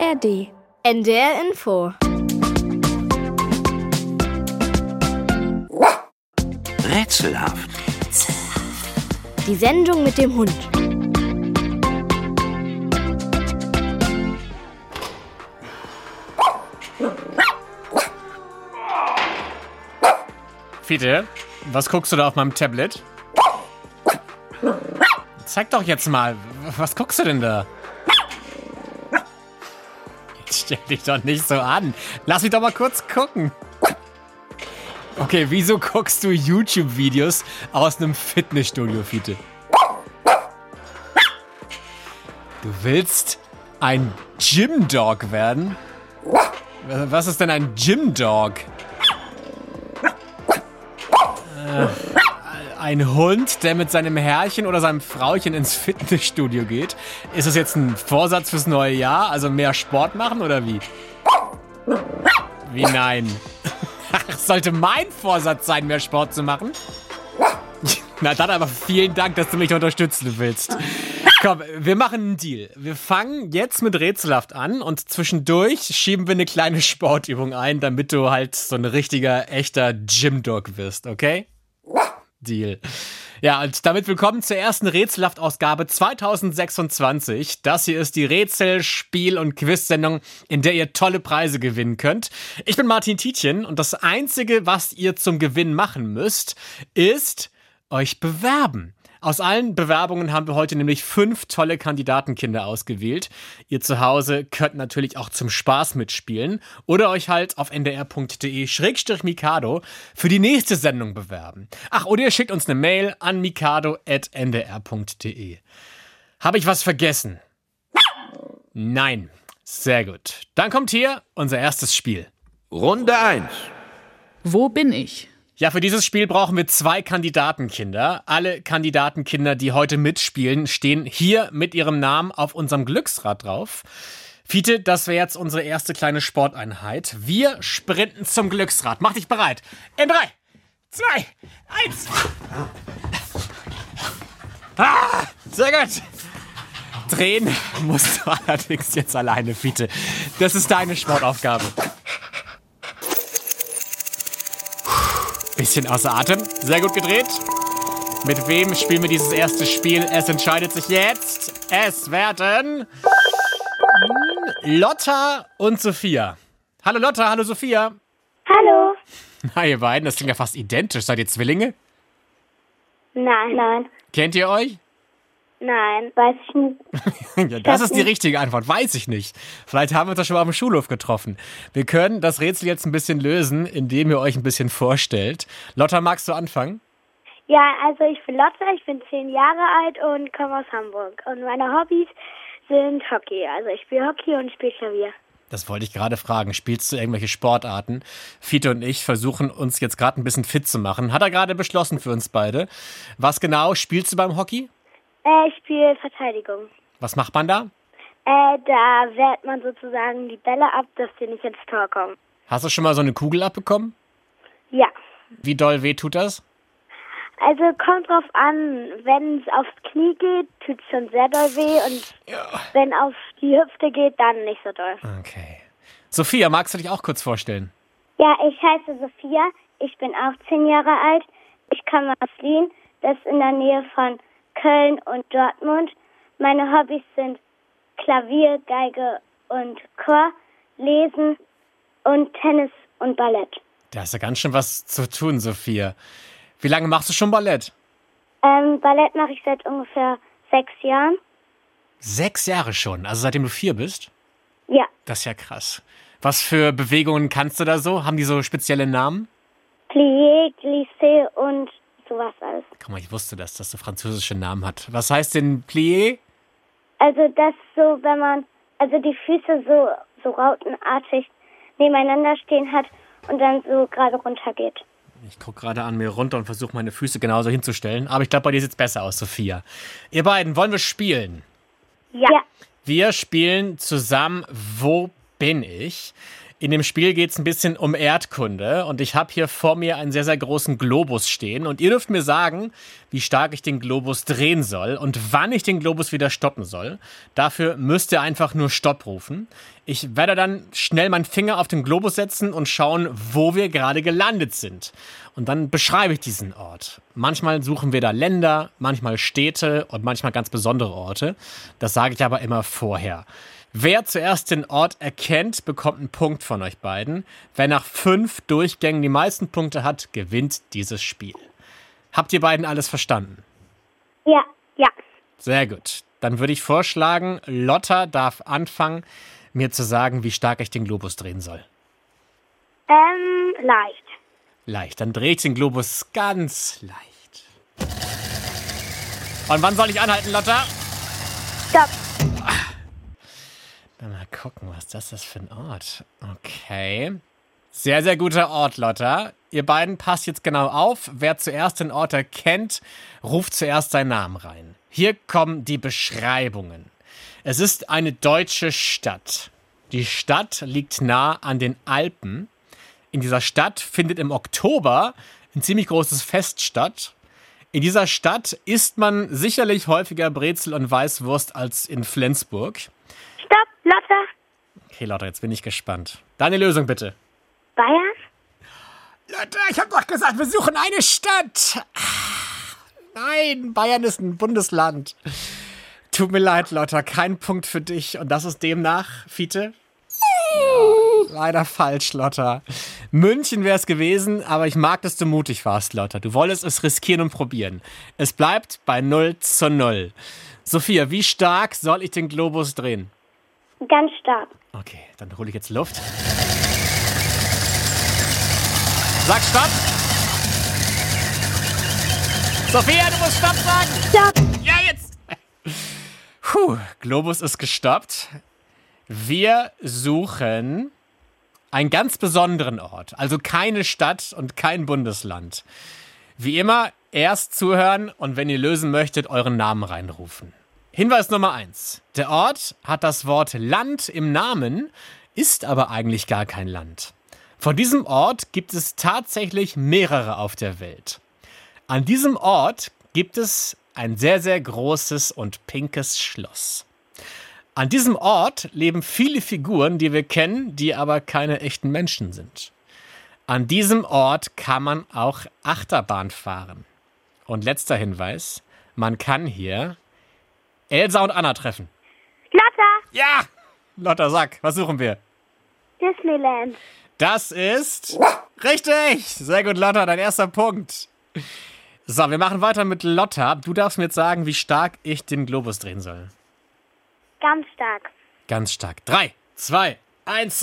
ARD. NDR Info. Rätselhaft. Die Sendung mit dem Hund. Fiete, was guckst du da auf meinem Tablet? Zeig doch jetzt mal, was guckst du denn da? Jetzt stell dich doch nicht so an. Lass mich doch mal kurz gucken. Okay, wieso guckst du YouTube-Videos aus einem Fitnessstudio, Fiete? Du willst ein Gym-Dog werden? Was ist denn ein Gym-Dog? Ein Hund, der mit seinem Herrchen oder seinem Frauchen ins Fitnessstudio geht? Ist das jetzt ein Vorsatz fürs neue Jahr? Also mehr Sport machen oder wie? Wie nein? Ach, sollte mein Vorsatz sein, mehr Sport zu machen? Na dann aber vielen Dank, dass du mich unterstützen willst. Komm, wir machen einen Deal. Wir fangen jetzt mit Rätselhaft an und zwischendurch schieben wir eine kleine Sportübung ein, damit du halt so ein richtiger, echter Gym-Dog wirst, okay? Deal. Ja, und damit willkommen zur ersten Rätselhaft-Ausgabe 2026. Das hier ist die Rätsel-, Spiel- und Quiz-Sendung, in der ihr tolle Preise gewinnen könnt. Ich bin Martin Tietjen und das Einzige, was ihr zum Gewinn machen müsst, ist euch bewerben. Aus allen Bewerbungen haben wir heute nämlich 5 tolle Kandidatenkinder ausgewählt. Ihr zu Hause könnt natürlich auch zum Spaß mitspielen oder euch halt auf ndr.de/mikado für die nächste Sendung bewerben. Ach, oder ihr schickt uns eine Mail an mikado@ndr.de. Habe ich was vergessen? Nein. Sehr gut. Dann kommt hier unser erstes Spiel. Runde 1. Wo bin ich? Ja, für dieses Spiel brauchen wir 2 Kandidatenkinder. Alle Kandidatenkinder, die heute mitspielen, stehen hier mit ihrem Namen auf unserem Glücksrad drauf. Fiete, das wäre jetzt unsere erste kleine Sporteinheit. Wir sprinten zum Glücksrad. Mach dich bereit. In 3, 2, 1. Sehr gut. Drehen musst du allerdings jetzt alleine, Fiete. Das ist deine Sportaufgabe. Bisschen außer Atem. Sehr gut gedreht. Mit wem spielen wir dieses erste Spiel? Es entscheidet sich jetzt. Es werden Lotta und Sophia. Hallo Lotta, hallo Sophia. Hallo. Na, ihr beiden, das klingt ja fast identisch. Seid ihr Zwillinge? Nein. Kennt ihr euch? Nein, weiß ich nicht. Ja, das ist die richtige Antwort. Weiß ich nicht. Vielleicht haben wir uns doch schon mal auf dem Schulhof getroffen. Wir können das Rätsel jetzt ein bisschen lösen, indem ihr euch ein bisschen vorstellt. Lotta, magst du anfangen? Ja, also ich bin Lotta, ich bin 10 Jahre alt und komme aus Hamburg. Und meine Hobbys sind Hockey. Also ich spiele Hockey und spiele Klavier. Das wollte ich gerade fragen. Spielst du irgendwelche Sportarten? Fiete und ich versuchen uns jetzt gerade ein bisschen fit zu machen. Hat er gerade beschlossen für uns beide. Was genau spielst du beim Hockey? Ich spiele Verteidigung. Was macht man da? Da wehrt man sozusagen die Bälle ab, dass die nicht ins Tor kommen. Hast du schon mal so eine Kugel abbekommen? Ja. Wie doll weh tut das? Also kommt drauf an, wenn es aufs Knie geht, tut es schon sehr doll weh und wenn auf die Hüfte geht, dann nicht so doll. Okay. Sophia, magst du dich auch kurz vorstellen? Ja, ich heiße Sophia, ich bin auch 10 Jahre alt. Ich komme aus Wien, das ist in der Nähe von Köln und Dortmund. Meine Hobbys sind Klavier, Geige und Chor, Lesen und Tennis und Ballett. Da ist ja ganz schön was zu tun, Sophia. Wie lange machst du schon Ballett? Ballett mache ich seit ungefähr 6 Jahren. 6 Jahre schon, also seitdem du 4 bist? Ja. Das ist ja krass. Was für Bewegungen kannst du da so? Haben die so spezielle Namen? Plié, Glissé und sowas alles. Guck mal, ich wusste, dass das so französische Namen hat. Was heißt denn Plié? Also das so, wenn man die Füße so rautenartig nebeneinander stehen hat und dann so gerade runter geht. Ich gucke gerade an mir runter und versuche meine Füße genauso hinzustellen. Aber ich glaube, bei dir sieht es besser aus, Sophia. Ihr beiden, wollen wir spielen? Ja. Wir spielen zusammen Wo bin ich? In dem Spiel geht es ein bisschen um Erdkunde und ich habe hier vor mir einen sehr, sehr großen Globus stehen und ihr dürft mir sagen, wie stark ich den Globus drehen soll und wann ich den Globus wieder stoppen soll. Dafür müsst ihr einfach nur Stopp rufen. Ich werde dann schnell meinen Finger auf den Globus setzen und schauen, wo wir gerade gelandet sind. Und dann beschreibe ich diesen Ort. Manchmal suchen wir da Länder, manchmal Städte und manchmal ganz besondere Orte. Das sage ich aber immer vorher. Wer zuerst den Ort erkennt, bekommt einen Punkt von euch beiden. Wer nach 5 Durchgängen die meisten Punkte hat, gewinnt dieses Spiel. Habt ihr beiden alles verstanden? Ja. Sehr gut. Dann würde ich vorschlagen, Lotta darf anfangen, mir zu sagen, wie stark ich den Globus drehen soll. Leicht. Leicht. Dann drehe ich den Globus ganz leicht. Und wann soll ich anhalten, Lotta? Stopp. Mal gucken, was das ist für ein Ort. Okay. Sehr, sehr guter Ort, Lotta. Ihr beiden passt jetzt genau auf. Wer zuerst den Ort erkennt, ruft zuerst seinen Namen rein. Hier kommen die Beschreibungen. Es ist eine deutsche Stadt. Die Stadt liegt nah an den Alpen. In dieser Stadt findet im Oktober ein ziemlich großes Fest statt. In dieser Stadt isst man sicherlich häufiger Brezel und Weißwurst als in Flensburg. Stopp, Lotta. Okay, Lotta, jetzt bin ich gespannt. Deine Lösung bitte. Bayern? Lotta, ich habe doch gesagt, wir suchen eine Stadt. Nein, Bayern ist ein Bundesland. Tut mir leid, Lotta, kein Punkt für dich. Und das ist demnach, Fiete? Ja, leider falsch, Lotta. München wäre es gewesen, aber ich mag, dass du mutig warst, Lotta. Du wolltest es riskieren und probieren. Es bleibt bei 0:0. Sophia, wie stark soll ich den Globus drehen? Ganz stark. Okay, dann hole ich jetzt Luft. Sag Stopp. Sophia, du musst Stopp sagen. Stopp. Ja, jetzt. Globus ist gestoppt. Wir suchen einen ganz besonderen Ort. Also keine Stadt und kein Bundesland. Wie immer, erst zuhören und wenn ihr lösen möchtet, euren Namen reinrufen. Hinweis Nummer 1. Der Ort hat das Wort Land im Namen, ist aber eigentlich gar kein Land. Von diesem Ort gibt es tatsächlich mehrere auf der Welt. An diesem Ort gibt es ein sehr, sehr großes und pinkes Schloss. An diesem Ort leben viele Figuren, die wir kennen, die aber keine echten Menschen sind. An diesem Ort kann man auch Achterbahn fahren. Und letzter Hinweis, man kann hier Elsa und Anna treffen. Lotta. Ja! Lotta, sag, was suchen wir? Disneyland. Das ist richtig. Sehr gut, Lotta, dein erster Punkt. So, wir machen weiter mit Lotta. Du darfst mir jetzt sagen, wie stark ich den Globus drehen soll. Ganz stark. Ganz stark. 3, 2, 1.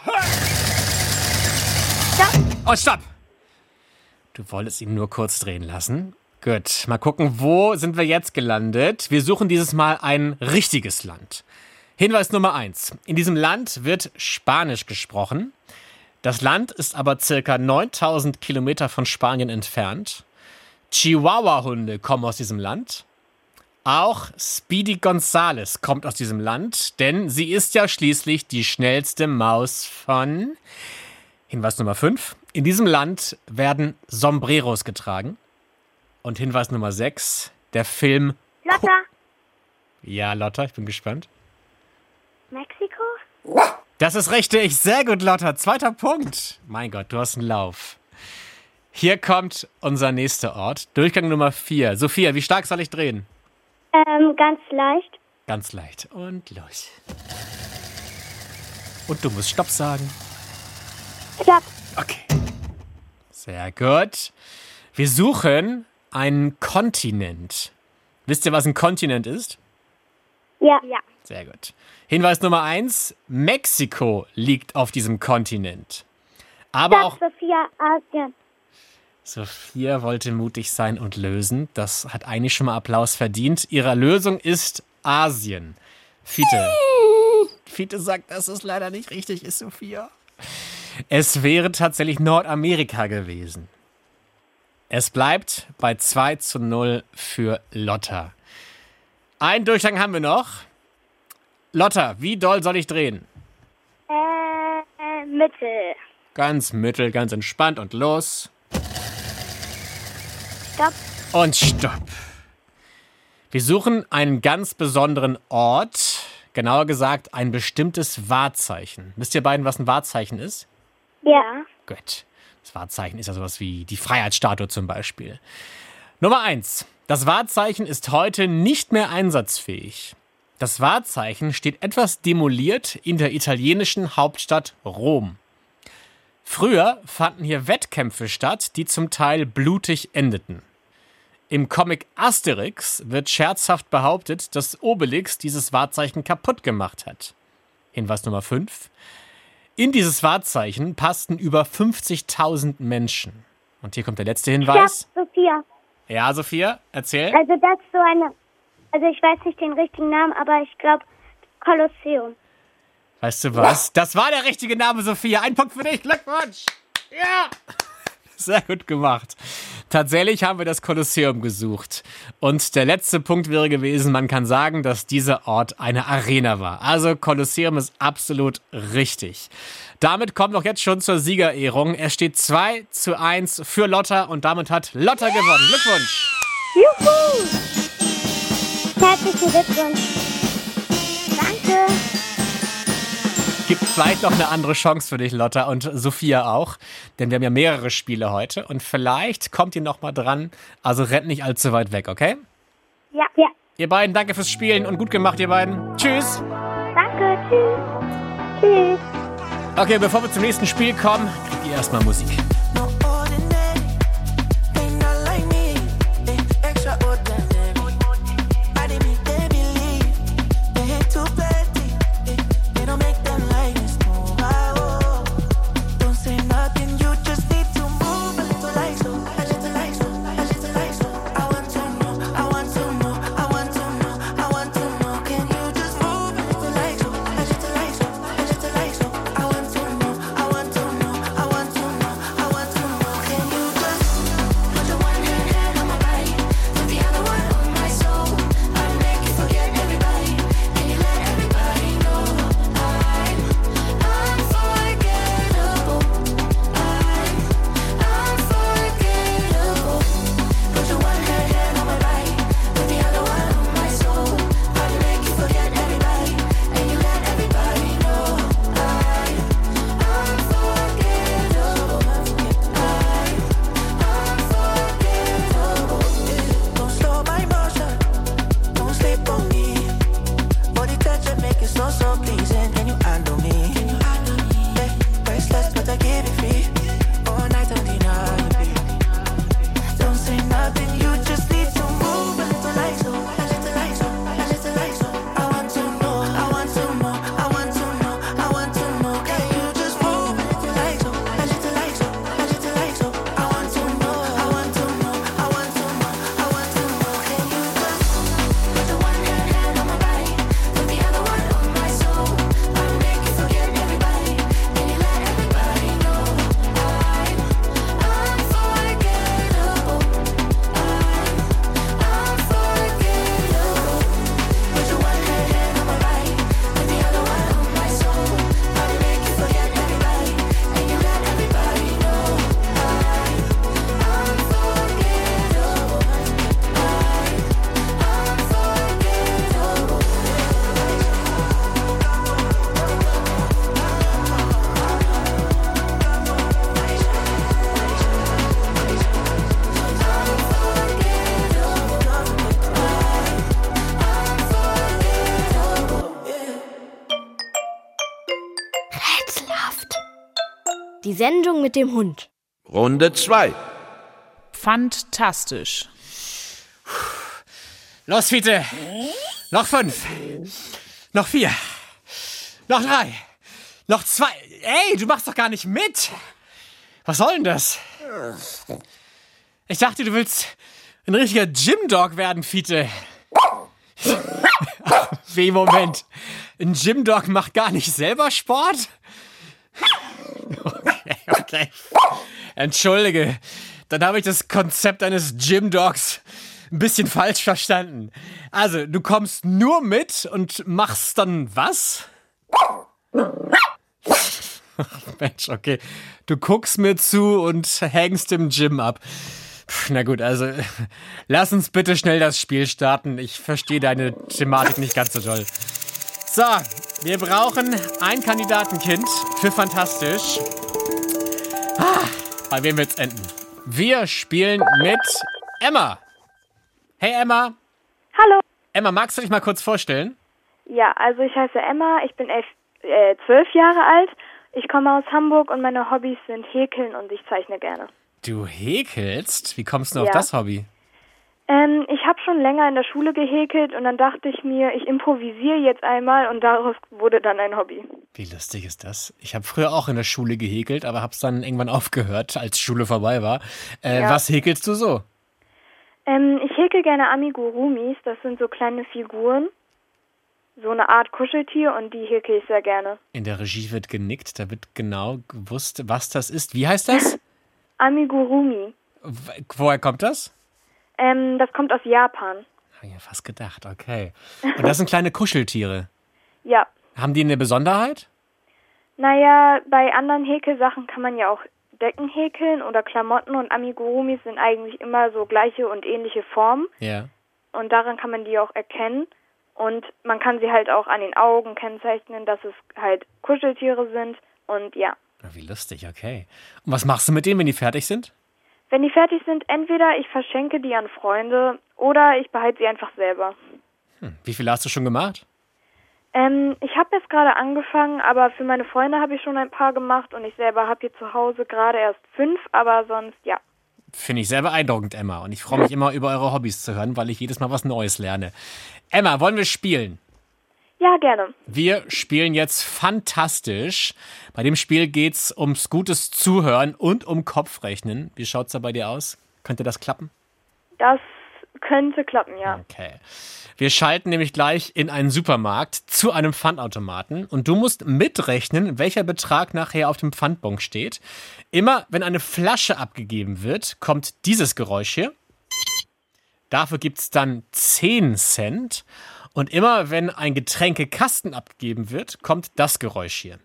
Stopp. Und stopp. Du wolltest ihn nur kurz drehen lassen. Gut, mal gucken, wo sind wir jetzt gelandet? Wir suchen dieses Mal ein richtiges Land. Hinweis Nummer 1. In diesem Land wird Spanisch gesprochen. Das Land ist aber circa 9000 Kilometer von Spanien entfernt. Chihuahua-Hunde kommen aus diesem Land. Auch Speedy Gonzales kommt aus diesem Land, denn sie ist ja schließlich die schnellste Maus von... Hinweis Nummer 5. In diesem Land werden Sombreros getragen. Und Hinweis Nummer 6, der Film... Lotta. Ja, Lotta, ich bin gespannt. Mexiko? Das ist richtig. Sehr gut, Lotta. 2. Punkt. Mein Gott, du hast einen Lauf. Hier kommt unser nächster Ort. Durchgang Nummer 4. Sophia, wie stark soll ich drehen? Ganz leicht. Ganz leicht. Und los. Und du musst Stopp sagen. Stopp. Okay. Sehr gut. Wir suchen einen Kontinent. Wisst ihr, was ein Kontinent ist? Ja. Sehr gut. Hinweis Nummer 1. Mexiko liegt auf diesem Kontinent. Aber Stopp, auch Sophia, Asien. Sophia wollte mutig sein und lösen. Das hat eigentlich schon mal Applaus verdient. Ihre Lösung ist Asien. Fiete sagt, dass es leider nicht richtig ist, Sophia. Es wäre tatsächlich Nordamerika gewesen. Es bleibt bei 2:0 für Lotta. Einen Durchgang haben wir noch. Lotta, wie doll soll ich drehen? mittel. Ganz mittel, ganz entspannt und los. Stopp. Und stopp. Wir suchen einen ganz besonderen Ort, genauer gesagt ein bestimmtes Wahrzeichen. Wisst ihr beiden, was ein Wahrzeichen ist? Ja. Gut. Das Wahrzeichen ist ja sowas wie die Freiheitsstatue zum Beispiel. Nummer 1. Das Wahrzeichen ist heute nicht mehr einsatzfähig. Das Wahrzeichen steht etwas demoliert in der italienischen Hauptstadt Rom. Früher fanden hier Wettkämpfe statt, die zum Teil blutig endeten. Im Comic Asterix wird scherzhaft behauptet, dass Obelix dieses Wahrzeichen kaputt gemacht hat. Hinweis Nummer 5. In dieses Wahrzeichen passten über 50.000 Menschen. Und hier kommt der letzte Hinweis. Stopp, Sophia. Ja, Sophia, erzähl. Also das ist so eine, also ich weiß nicht den richtigen Namen, aber ich glaube Kolosseum. Weißt du was? Das war der richtige Name, Sophia. Ein Punkt für dich. Glückwunsch. Ja. Sehr gut gemacht. Tatsächlich haben wir das Kolosseum gesucht. Und der letzte Punkt wäre gewesen, man kann sagen, dass dieser Ort eine Arena war. Also Kolosseum ist absolut richtig. Damit kommen wir auch jetzt schon zur Siegerehrung. Es steht 2:1 für Lotta und damit hat Lotta gewonnen. Glückwunsch. Juhu! Herzlichen Glückwunsch. Danke. Gibt vielleicht noch eine andere Chance für dich, Lotta, und Sophia auch. Denn wir haben ja mehrere Spiele heute und vielleicht kommt ihr noch mal dran. Also rennt nicht allzu weit weg, okay? Ja. Ihr beiden, danke fürs Spielen und gut gemacht, ihr beiden. Tschüss. Danke, tschüss. Tschüss. Okay, bevor wir zum nächsten Spiel kommen, kriegt ihr erstmal Musik. Die Sendung mit dem Hund. Runde 2. Fantastisch. Los, Fiete. Noch 5. Noch 4. Noch 3. Noch 2. Ey, du machst doch gar nicht mit. Was soll denn das? Ich dachte, du willst ein richtiger Gymdog werden, Fiete. Wie, Moment. Ein Gymdog macht gar nicht selber Sport? Okay. Entschuldige, dann habe ich das Konzept eines Gymdogs ein bisschen falsch verstanden. Also, du kommst nur mit und machst dann was? Mensch, okay. Du guckst mir zu und hängst im Gym ab. Na gut, also lass uns bitte schnell das Spiel starten. Ich verstehe deine Thematik nicht ganz so doll. So, wir brauchen ein Kandidatenkind für Fantastisch. Bei wem wird's enden? Wir spielen mit Emma. Hey Emma. Hallo. Emma, magst du dich mal kurz vorstellen? Ja, also ich heiße Emma, ich bin 12 Jahre alt, ich komme aus Hamburg und meine Hobbys sind Häkeln und ich zeichne gerne. Du häkelst? Wie kommst du auf Ja. das Hobby? Ich habe schon länger in der Schule gehäkelt und dann dachte ich mir, ich improvisiere jetzt einmal und daraus wurde dann ein Hobby. Wie lustig ist das? Ich habe früher auch in der Schule gehäkelt, aber habe es dann irgendwann aufgehört, als Schule vorbei war. Ja. Was häkelst du so? Ich häkel gerne Amigurumis, das sind so kleine Figuren, so eine Art Kuscheltier und die häkel ich sehr gerne. In der Regie wird genickt, da wird genau gewusst, was das ist. Wie heißt das? Amigurumi. Woher kommt das? Das kommt aus Japan. Hab ich ja fast gedacht, okay. Und das sind kleine Kuscheltiere. Ja. Haben die eine Besonderheit? Naja, bei anderen Häkelsachen kann man ja auch Decken häkeln oder Klamotten und Amigurumis sind eigentlich immer so gleiche und ähnliche Formen Ja. und daran kann man die auch erkennen und man kann sie halt auch an den Augen kennzeichnen, dass es halt Kuscheltiere sind und ja. Wie lustig, okay. Und was machst du mit denen, wenn die fertig sind? Wenn die fertig sind, entweder ich verschenke die an Freunde oder ich behalte sie einfach selber. Wie viele hast du schon gemacht? Ich habe jetzt gerade angefangen, aber für meine Freunde habe ich schon ein paar gemacht und ich selber habe hier zu Hause gerade erst 5, aber sonst ja. Finde ich sehr beeindruckend, Emma. Und ich freue mich immer, über eure Hobbys zu hören, weil ich jedes Mal was Neues lerne. Emma, wollen wir spielen? Ja, gerne. Wir spielen jetzt Fantastisch. Bei dem Spiel geht's ums gutes Zuhören und um Kopfrechnen. Wie schaut's da bei dir aus? Könnte das klappen? Das könnte klappen, ja. Okay. Wir schalten nämlich gleich in einen Supermarkt zu einem Pfandautomaten und du musst mitrechnen, welcher Betrag nachher auf dem Pfandbon steht. Immer wenn eine Flasche abgegeben wird, kommt dieses Geräusch hier. Dafür gibt's dann 10 Cent. Und immer wenn ein Getränkekasten abgegeben wird, kommt das Geräusch hier.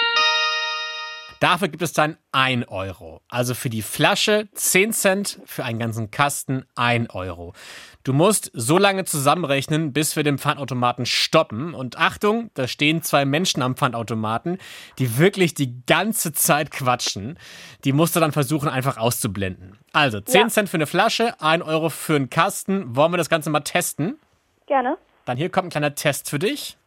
Dafür gibt es dann 1 Euro. Also für die Flasche 10 Cent, für einen ganzen Kasten 1 Euro. Du musst so lange zusammenrechnen, bis wir den Pfandautomaten stoppen. Und Achtung, da stehen 2 Menschen am Pfandautomaten, die wirklich die ganze Zeit quatschen. Die musst du dann versuchen, einfach auszublenden. Also 10 Cent für eine Flasche, 1 Euro für einen Kasten. Wollen wir das Ganze mal testen? Gerne. Dann hier kommt ein kleiner Test für dich.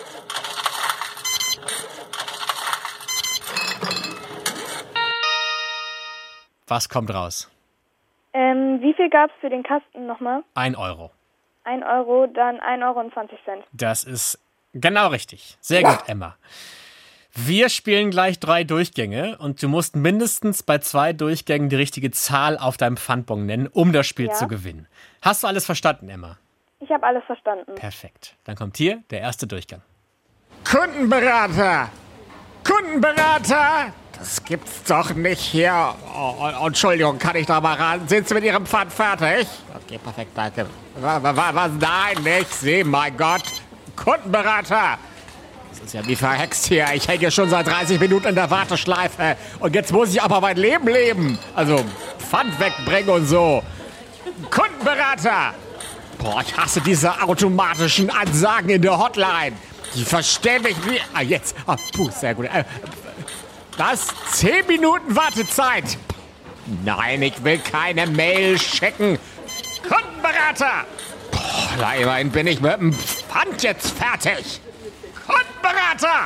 Was kommt raus? Wie viel gab es für den Kasten nochmal? 1 Euro. 1 Euro, dann 1,20 Euro. Das ist genau richtig. Sehr gut, Emma. Wir spielen gleich 3 Durchgänge und du musst mindestens bei 2 Durchgängen die richtige Zahl auf deinem Pfandbon nennen, um das Spiel zu gewinnen. Hast du alles verstanden, Emma? Ich habe alles verstanden. Perfekt. Dann kommt hier der erste Durchgang. Kundenberater! Kundenberater! Das gibt's doch nicht hier. Oh, Entschuldigung, kann ich da mal ran? Sind Sie mit Ihrem Pfand fertig? Okay, perfekt, danke. Was? Nein, nicht Sie, mein Gott. Kundenberater! Das ist ja wie verhext hier. Ich hänge schon seit 30 Minuten in der Warteschleife. Und jetzt muss ich aber mein Leben leben. Also Pfand wegbringen und so. Kundenberater! Boah, ich hasse diese automatischen Ansagen in der Hotline. Die verstehen mich wie... Ah, jetzt. Ah, puh, sehr gut. Das 10 Minuten Wartezeit. Nein, ich will keine Mail schicken. Kundenberater! Boah, immerhin bin ich mit dem Pfand jetzt fertig. Kundenberater!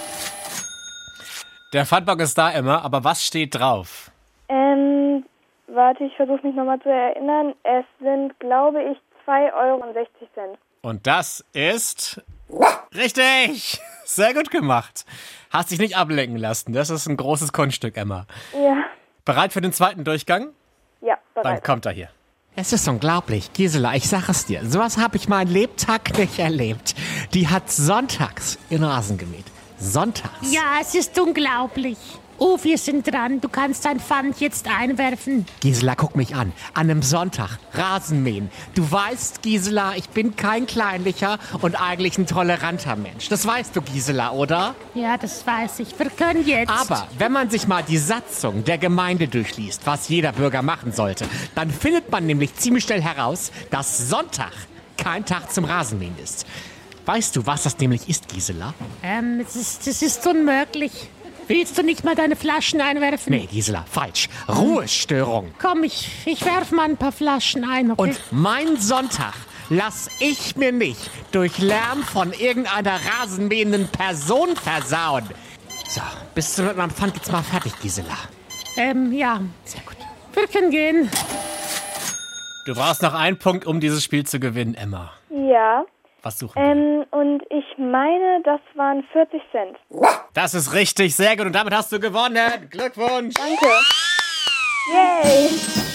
Der Pfandbon ist da, Emma, aber was steht drauf? Warte, ich versuche mich nochmal zu erinnern. Es sind, glaube ich, 2,60 Euro. Und das ist... Richtig! Sehr gut gemacht. Hast dich nicht ablenken lassen. Das ist ein großes Kunststück, Emma. Ja. Bereit für den zweiten Durchgang? Ja, Dann bereit. kommt er hier. Es ist unglaublich, Gisela, ich sag es dir. Sowas habe ich meinen Lebtag nicht erlebt. Die hat sonntags ihren Rasen gemäht. Sonntags. Ja, es ist unglaublich. Oh, wir sind dran. Du kannst dein Pfand jetzt einwerfen. Gisela, guck mich an. An einem Sonntag. Rasenmähen. Du weißt, Gisela, ich bin kein kleinlicher und eigentlich ein toleranter Mensch. Das weißt du, Gisela, oder? Ja, das weiß ich. Wir können jetzt. Aber wenn man sich mal die Satzung der Gemeinde durchliest, was jeder Bürger machen sollte, dann findet man nämlich ziemlich schnell heraus, dass Sonntag kein Tag zum Rasenmähen ist. Weißt du, was das nämlich ist, Gisela? Das ist unmöglich. Willst du nicht mal deine Flaschen einwerfen? Nee, Gisela, falsch. Ruhestörung. Komm, ich werf mal ein paar Flaschen ein, okay? Und mein Sonntag lass ich mir nicht durch Lärm von irgendeiner rasenmähenden Person versauen. So, bist du mit meinem Pfand jetzt mal fertig, Gisela? Ja, sehr gut. Wir können gehen. Du brauchst noch einen Punkt, um dieses Spiel zu gewinnen, Emma. Ja. Was suchen wir? Und ich meine, das waren 40 Cent. Das ist richtig, sehr gut. Und damit hast du gewonnen. Glückwunsch. Danke. Yay.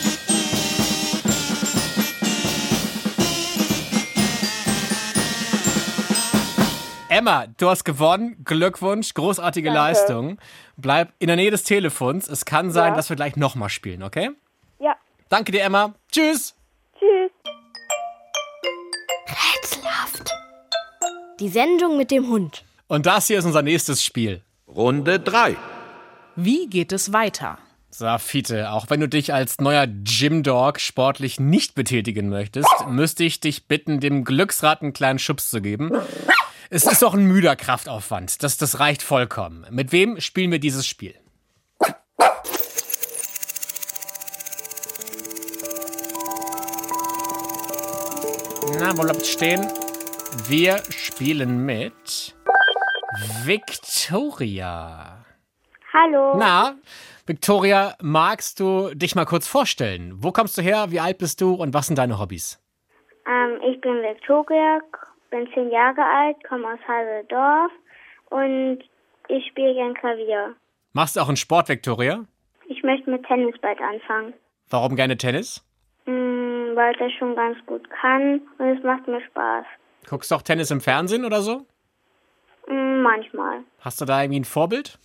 Emma, du hast gewonnen. Glückwunsch, großartige Leistung. Bleib in der Nähe des Telefons. Es kann sein, dass wir gleich nochmal spielen, okay? Ja. Danke dir, Emma. Tschüss. Tschüss. Rätselhaft. Die Sendung mit dem Hund. Und das hier ist unser nächstes Spiel. Runde 3. Wie geht es weiter? So, Fiete, auch wenn du dich als neuer Gym-Dog sportlich nicht betätigen möchtest, müsste ich dich bitten, dem Glücksrad einen kleinen Schubs zu geben. Es ist doch ein müder Kraftaufwand. Das reicht vollkommen. Mit wem spielen wir dieses Spiel? Na, wo bleibt stehen? Wir spielen mit Victoria. Hallo. Na, Victoria, magst du dich mal kurz vorstellen? Wo kommst du her, wie alt bist du und was sind deine Hobbys? Ich bin Victoria, bin 10 Jahre alt, komme aus Haseldorf und ich spiele gern Klavier. Machst du auch einen Sport, Victoria? Ich möchte mit Tennis bald anfangen. Warum gerne Tennis? Weil ich das schon ganz gut kann und es macht mir Spaß. Guckst du auch Tennis im Fernsehen oder so? Manchmal. Hast du da irgendwie ein Vorbild?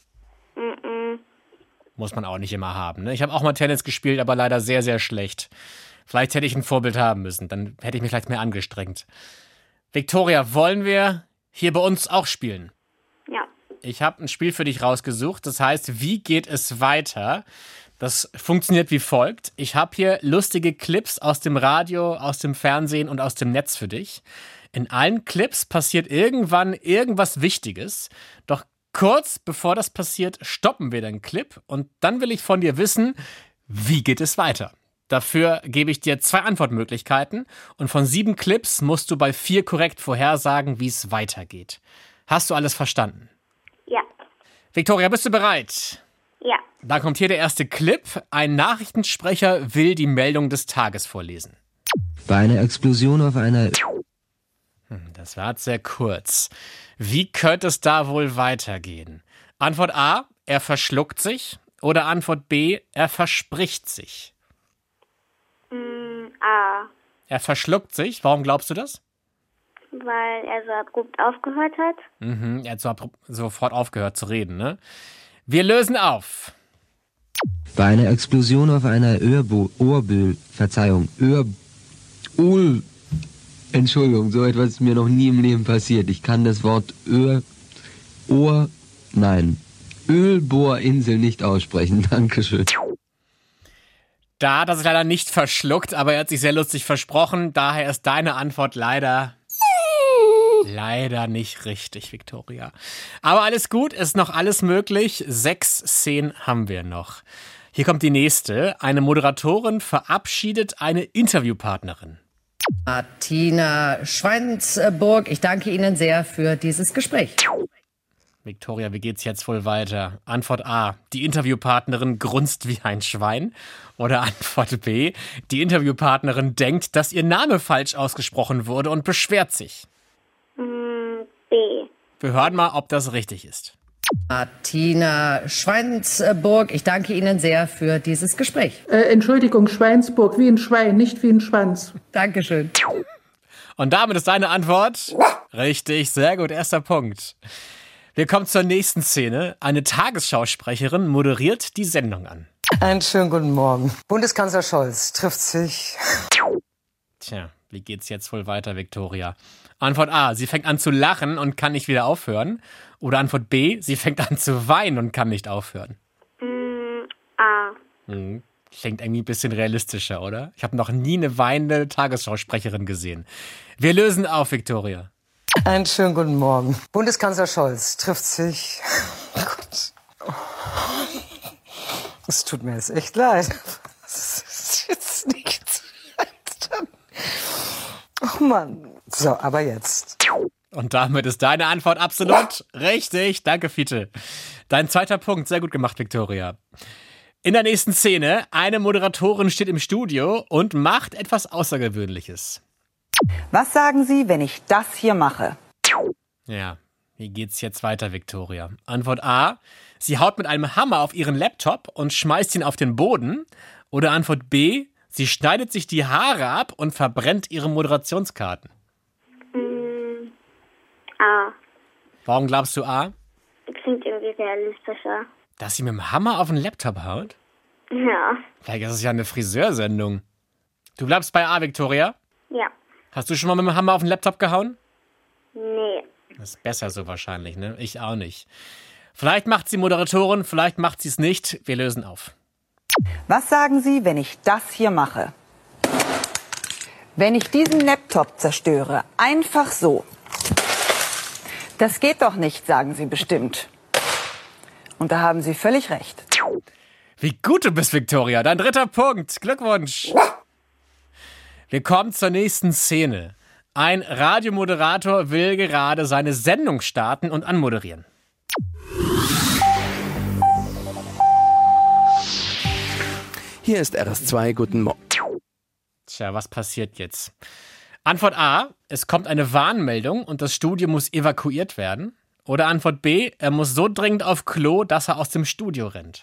Muss man auch nicht immer haben, ne? Ich habe auch mal Tennis gespielt, aber leider sehr, sehr schlecht. Vielleicht hätte ich ein Vorbild haben müssen, dann hätte ich mich vielleicht mehr angestrengt. Victoria, wollen wir hier bei uns auch spielen? Ja. Ich habe ein Spiel für dich rausgesucht, das heißt, wie geht es weiter? Das funktioniert wie folgt. Ich habe hier lustige Clips aus dem Radio, aus dem Fernsehen und aus dem Netz für dich. In allen Clips passiert irgendwann irgendwas Wichtiges. Doch kurz bevor das passiert, stoppen wir den Clip und dann will ich von dir wissen, wie geht es weiter? Dafür gebe ich dir 2 Antwortmöglichkeiten und von 7 Clips musst du bei 4 korrekt vorhersagen, wie es weitergeht. Hast du alles verstanden? Ja. Victoria, bist du bereit? Ja. Dann kommt hier der erste Clip. Ein Nachrichtensprecher will die Meldung des Tages vorlesen. Bei einer Explosion auf einer... Das war sehr kurz. Wie könnte es da wohl weitergehen? Antwort A, er verschluckt sich. Oder Antwort B, er verspricht sich. A. Er verschluckt sich. Warum glaubst du das? Weil er so abrupt aufgehört hat. Er hat sofort aufgehört zu reden, ne? Wir lösen auf. Bei einer Explosion auf einer Entschuldigung, so etwas ist mir noch nie im Leben passiert. Ich kann das Wort Ölbohrinsel nicht aussprechen. Dankeschön. Da hat er sich leider nicht verschluckt, aber er hat sich sehr lustig versprochen. Daher ist deine Antwort leider nicht richtig, Victoria. Aber alles gut, ist noch alles möglich. 6 Szenen haben wir noch. Hier kommt die nächste. Eine Moderatorin verabschiedet eine Interviewpartnerin. Martina Schweinsburg, ich danke Ihnen sehr für dieses Gespräch. Victoria, wie geht's jetzt wohl weiter? Antwort A, die Interviewpartnerin grunzt wie ein Schwein. Oder Antwort B, die Interviewpartnerin denkt, dass ihr Name falsch ausgesprochen wurde und beschwert sich. B. Wir hören mal, ob das richtig ist. Martina Schweinsburg, ich danke Ihnen sehr für dieses Gespräch. Entschuldigung, Schweinsburg, wie ein Schwein, nicht wie ein Schwanz. Dankeschön. Und damit ist deine Antwort richtig, sehr gut, erster Punkt. Wir kommen zur nächsten Szene. Eine Tagesschausprecherin moderiert die Sendung an. Einen schönen guten Morgen. Bundeskanzler Scholz trifft sich. Tja, wie geht's jetzt wohl weiter, Viktoria? Antwort A, sie fängt an zu lachen und kann nicht wieder aufhören. Oder Antwort B, sie fängt an zu weinen und kann nicht aufhören. A. Klingt irgendwie ein bisschen realistischer, oder? Ich habe noch nie eine weinende Tagesschausprecherin gesehen. Wir lösen auf, Viktoria. Einen schönen guten Morgen. Bundeskanzler Scholz trifft sich. Oh Gott. Es tut mir jetzt echt leid. Das ist jetzt nicht. Oh Mann. So, aber jetzt. Und damit ist deine Antwort absolut richtig. Danke, Fiete. Dein zweiter Punkt. Sehr gut gemacht, Viktoria. In der nächsten Szene, eine Moderatorin steht im Studio und macht etwas Außergewöhnliches. Was sagen Sie, wenn ich das hier mache? Ja, wie geht's jetzt weiter, Viktoria? Antwort A, sie haut mit einem Hammer auf ihren Laptop und schmeißt ihn auf den Boden. Oder Antwort B, sie schneidet sich die Haare ab und verbrennt ihre Moderationskarten. A. Warum glaubst du A? Klingt irgendwie realistischer. Dass sie mit dem Hammer auf den Laptop haut? Ja. Vielleicht ist es ja eine Friseursendung. Du bleibst bei A, Viktoria? Ja. Hast du schon mal mit dem Hammer auf den Laptop gehauen? Nee. Das ist besser so wahrscheinlich, ne? Ich auch nicht. Vielleicht macht sie Moderatorin, vielleicht macht sie es nicht. Wir lösen auf. Was sagen Sie, wenn ich das hier mache? Wenn ich diesen Laptop zerstöre, einfach so. Das geht doch nicht, sagen Sie bestimmt. Und da haben Sie völlig recht. Wie gut du bist, Viktoria. Dein dritter Punkt. Glückwunsch. Wir kommen zur nächsten Szene. Ein Radiomoderator will gerade seine Sendung starten und anmoderieren. Hier ist RS2, guten Morgen. Tja, was passiert jetzt? Antwort A, es kommt eine Warnmeldung und das Studio muss evakuiert werden. Oder Antwort B, er muss so dringend auf Klo, dass er aus dem Studio rennt.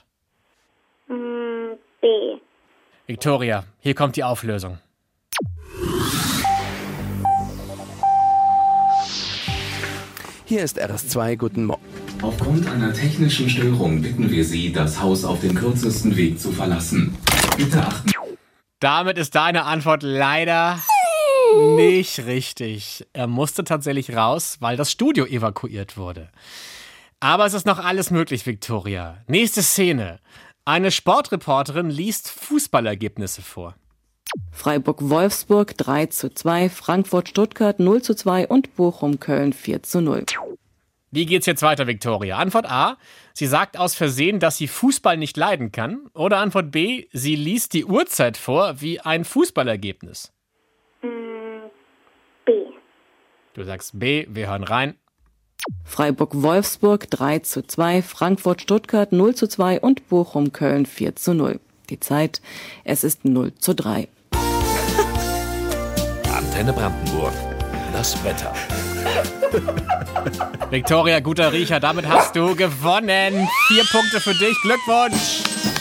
B. Viktoria, hier kommt die Auflösung. Hier ist RS2, guten Morgen. Aufgrund einer technischen Störung bitten wir Sie, das Haus auf dem kürzesten Weg zu verlassen. Bitte achten. Damit ist deine Antwort leider nicht richtig. Er musste tatsächlich raus, weil das Studio evakuiert wurde. Aber es ist noch alles möglich, Viktoria. Nächste Szene. Eine Sportreporterin liest Fußballergebnisse vor. Freiburg-Wolfsburg 3:2, Frankfurt-Stuttgart 0:2 und Bochum-Köln 4:0. Wie geht's jetzt weiter, Viktoria? Antwort A, sie sagt aus Versehen, dass sie Fußball nicht leiden kann. Oder Antwort B, sie liest die Uhrzeit vor wie ein Fußballergebnis. B. Du sagst B, wir hören rein. Freiburg-Wolfsburg 3:2, Frankfurt-Stuttgart 0:2 und Bochum-Köln 4:0. Die Zeit, es ist 0:3. Antenne Brandenburg. Das Wetter. Viktoria, guter Riecher, damit hast du gewonnen. 4 Punkte für dich. Glückwunsch.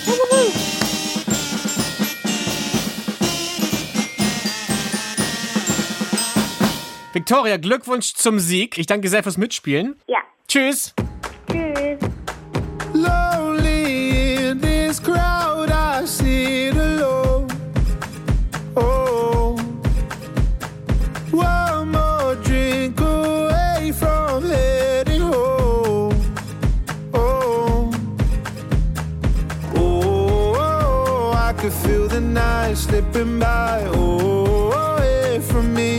Viktoria, Glückwunsch zum Sieg. Ich danke dir sehr fürs Mitspielen. Ja. Tschüss. Tschüss. Lonely in this crowd, I sit alone. Oh, one more drink away from heading home. Oh, oh, I could feel the night slipping by. Oh, away from me.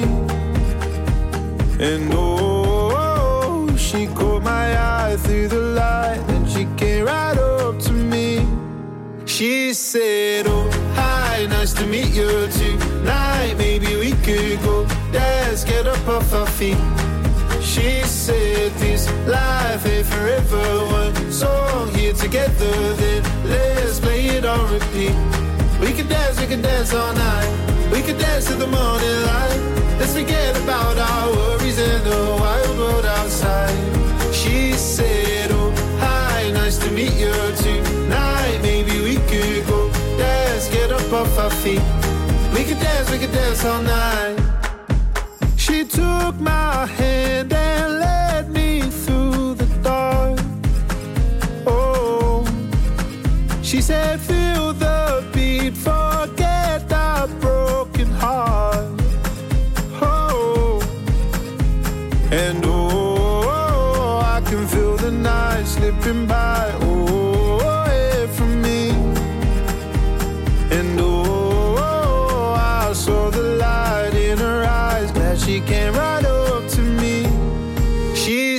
And oh, she caught my eye through the light, and she came right up to me. She said, oh, hi, nice to meet you tonight. Maybe we could go dance, get up off our feet. She said, this life ain't forever. One song here together, then let's play it on repeat. We could dance all night. We could dance to the morning light. Let's forget about our worries and the wild world outside. She said, oh, hi, nice to meet you tonight. Maybe we could go dance, get up off our feet. We could dance all night. She took my hand and led me through the dark.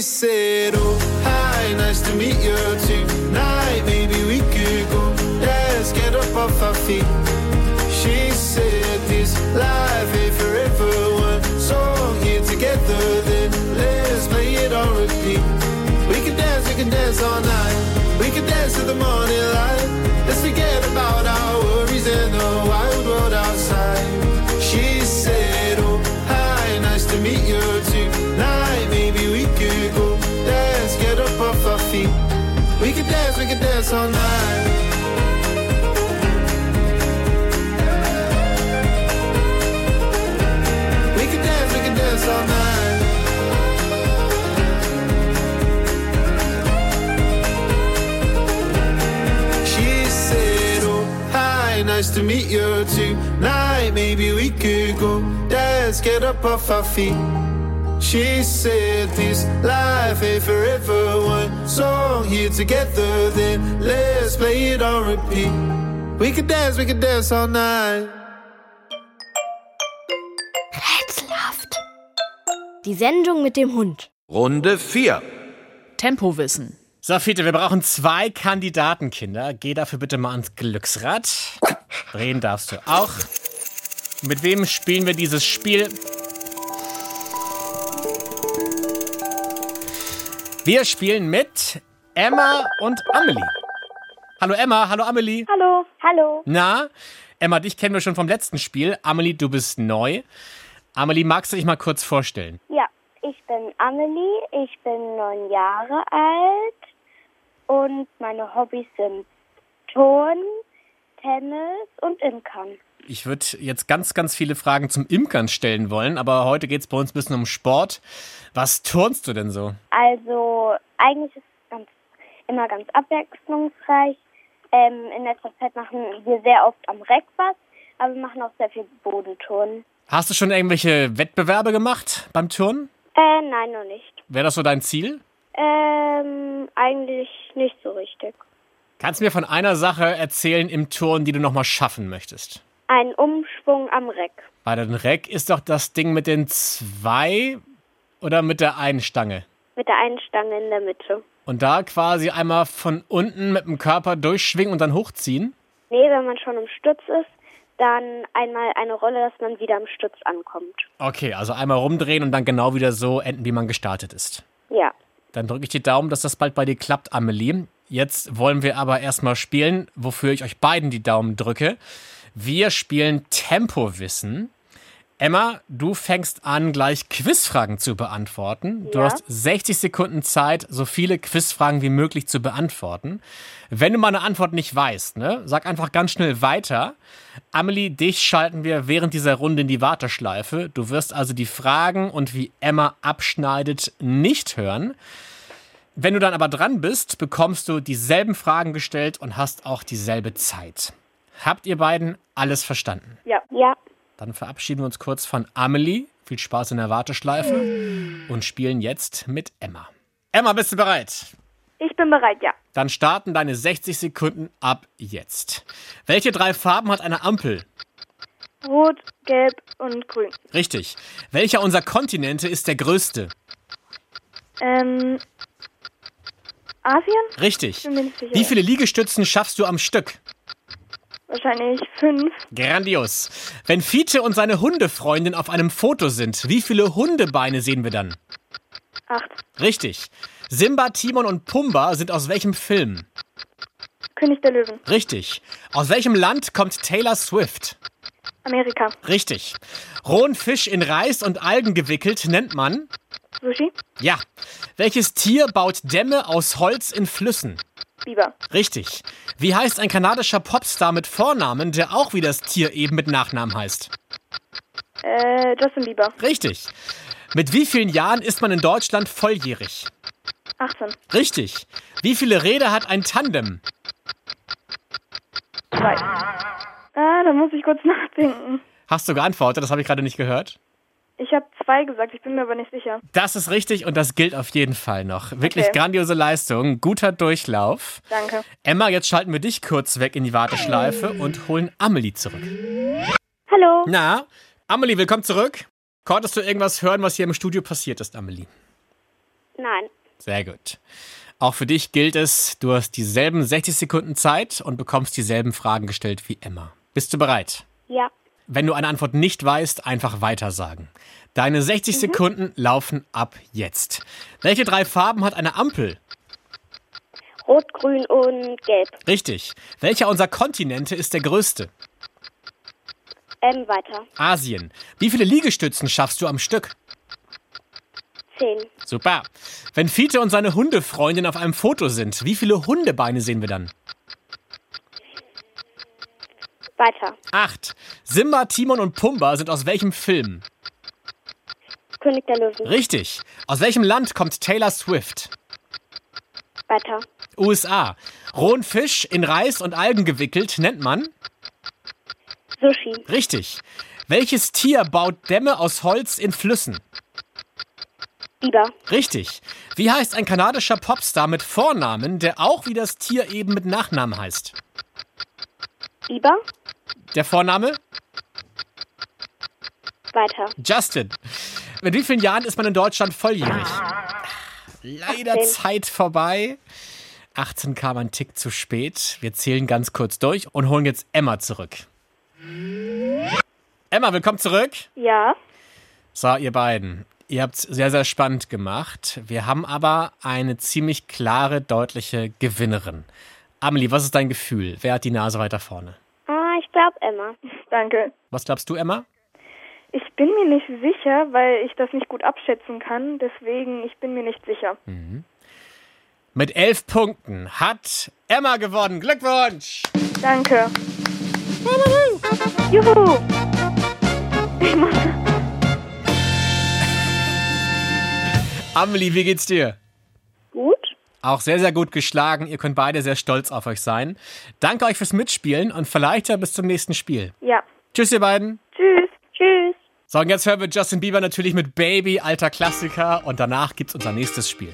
said, oh, hi, nice to meet you tonight. Maybe we could go dance, get up off our feet. She said this life ain't forever. One song here together, then let's play it on repeat. We can dance all night. We can dance to the morning light. Let's forget about our worries and the wild world outside. She said, oh, hi, nice to meet you tonight. Maybe we could go dance, get up off our feet. We can dance all night. We can dance all night. She said, oh, hi, nice to meet you tonight. Maybe we could go dance, get up off our feet. She said this life ain't forever. One song here together, then let's play it on repeat. We can dance all night. Rätselhaft. Die Sendung mit dem Hund. Runde 4. Tempowissen. So, Fiete, wir brauchen 2 Kandidatenkinder. Geh dafür bitte mal ans Glücksrad. Drehen darfst du auch. Mit wem spielen wir dieses Spiel? Wir spielen mit Emma und Amelie. Hallo Emma, hallo Amelie. Hallo. Hallo. Na, Emma, dich kennen wir schon vom letzten Spiel. Amelie, du bist neu. Amelie, magst du dich mal kurz vorstellen? Ja, ich bin Amelie, ich bin 9 Jahre alt und meine Hobbys sind Turnen, Tennis und Imkern. Ich würde jetzt ganz, ganz viele Fragen zum Imkern stellen wollen, aber heute geht es bei uns ein bisschen um Sport. Was turnst du denn so? Also eigentlich ist es immer ganz abwechslungsreich. In letzter Zeit machen wir sehr oft am Reck was, aber wir machen auch sehr viel Bodenturnen. Hast du schon irgendwelche Wettbewerbe gemacht beim Turnen? Nein, noch nicht. Wäre das so dein Ziel? Eigentlich nicht so richtig. Kannst du mir von einer Sache erzählen im Turnen, die du noch mal schaffen möchtest? Ein Umschwung am Reck. Bei dem Reck ist doch das Ding mit den 2 oder mit der einen Stange? Mit der einen Stange in der Mitte. Und da quasi einmal von unten mit dem Körper durchschwingen und dann hochziehen? Nee, wenn man schon im Stütz ist, dann einmal eine Rolle, dass man wieder im Stütz ankommt. Okay, also einmal rumdrehen und dann genau wieder so enden, wie man gestartet ist. Ja. Dann drücke ich die Daumen, dass das bald bei dir klappt, Amelie. Jetzt wollen wir aber erstmal spielen, wofür ich euch beiden die Daumen drücke. Wir spielen Tempowissen. Emma, du fängst an, gleich Quizfragen zu beantworten. Du hast 60 Sekunden Zeit, so viele Quizfragen wie möglich zu beantworten. Wenn du mal eine Antwort nicht weißt, sag einfach ganz schnell weiter. Amelie, dich schalten wir während dieser Runde in die Warteschleife. Du wirst also die Fragen und wie Emma abschneidet nicht hören. Wenn du dann aber dran bist, bekommst du dieselben Fragen gestellt und hast auch dieselbe Zeit. Habt ihr beiden alles verstanden? Ja. Ja. Dann verabschieden wir uns kurz von Amelie. Viel Spaß in der Warteschleife und spielen jetzt mit Emma. Emma, bist du bereit? Ich bin bereit, ja. Dann starten deine 60 Sekunden ab jetzt. Welche 3 Farben hat eine Ampel? Rot, Gelb und Grün. Richtig. Welcher unserer Kontinente ist der größte? Asien? Richtig. Bin mir nicht sicher. Wie viele Liegestützen schaffst du am Stück? Wahrscheinlich 5. Grandios. Wenn Fiete und seine Hundefreundin auf einem Foto sind, wie viele Hundebeine sehen wir dann? 8. Richtig. Simba, Timon und Pumba sind aus welchem Film? König der Löwen. Richtig. Aus welchem Land kommt Taylor Swift? Amerika. Richtig. Rohen Fisch in Reis und Algen gewickelt nennt man? Sushi. Ja. Welches Tier baut Dämme aus Holz in Flüssen? Biber. Richtig. Wie heißt ein kanadischer Popstar mit Vornamen, der auch wie das Tier eben mit Nachnamen heißt? Justin Bieber. Richtig. Mit wie vielen Jahren ist man in Deutschland volljährig? 18. Richtig. Wie viele Räder hat ein Tandem? 2. Da muss ich kurz nachdenken. Hast du geantwortet? Das habe ich gerade nicht gehört. Ich habe 2 gesagt, ich bin mir aber nicht sicher. Das ist richtig und das gilt auf jeden Fall noch. Wirklich grandiose Leistung, guter Durchlauf. Danke. Emma, jetzt schalten wir dich kurz weg in die Warteschleife und holen Amelie zurück. Hallo. Na, Amelie, willkommen zurück. Konntest du irgendwas hören, was hier im Studio passiert ist, Amelie? Nein. Sehr gut. Auch für dich gilt es, du hast dieselben 60 Sekunden Zeit und bekommst dieselben Fragen gestellt wie Emma. Bist du bereit? Ja. Wenn du eine Antwort nicht weißt, einfach weitersagen. Deine 60 Sekunden laufen ab jetzt. Welche 3 Farben hat eine Ampel? Rot, Grün und Gelb. Richtig. Welcher unserer Kontinente ist der größte? Weiter. Asien. Wie viele Liegestützen schaffst du am Stück? 10. Super. Wenn Fiete und seine Hundefreundin auf einem Foto sind, wie viele Hundebeine sehen wir dann? Weiter. 8. Simba, Timon und Pumba sind aus welchem Film? König der Löwen. Richtig. Aus welchem Land kommt Taylor Swift? Weiter. USA. Rohen Fisch in Reis und Algen gewickelt nennt man? Sushi. Richtig. Welches Tier baut Dämme aus Holz in Flüssen? Biber. Richtig. Wie heißt ein kanadischer Popstar mit Vornamen, der auch wie das Tier eben mit Nachnamen heißt? Biber. Der Vorname? Weiter. Justin. Mit wie vielen Jahren ist man in Deutschland volljährig? Leider 18. Zeit vorbei. 18 kam ein Tick zu spät. Wir zählen ganz kurz durch und holen jetzt Emma zurück. Emma, willkommen zurück. Ja. So, ihr beiden. Ihr habt es sehr, sehr spannend gemacht. Wir haben aber eine ziemlich klare, deutliche Gewinnerin. Amelie, was ist dein Gefühl? Wer hat die Nase weiter vorne? Ich glaube Emma. Danke. Was glaubst du, Emma? Ich bin mir nicht sicher, weil ich das nicht gut abschätzen kann. Deswegen, ich bin mir nicht sicher. Mit 11 Punkten hat Emma gewonnen. Glückwunsch! Danke. Juhu! Amelie, wie geht's dir? Gut. Auch sehr, sehr gut geschlagen. Ihr könnt beide sehr stolz auf euch sein. Danke euch fürs Mitspielen und vielleicht ja bis zum nächsten Spiel. Ja. Tschüss, ihr beiden. Tschüss. Tschüss. So, und jetzt hören wir Justin Bieber natürlich mit Baby, alter Klassiker. Und danach gibt's unser nächstes Spiel.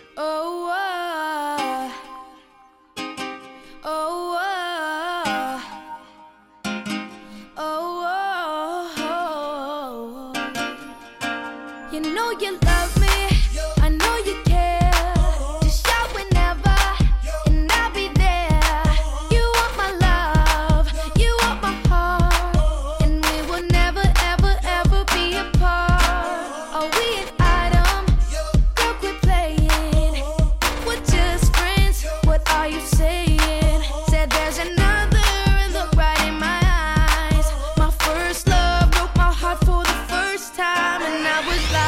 You know you love me, I know you care. Just shout whenever, and I'll be there. You want my love, you want my heart, and we will never, ever, ever be apart. Are we an item? Girl, quit playing. We're just friends, what are you saying? Said there's another, look right in my eyes. My first love broke my heart for the first time, and I was like,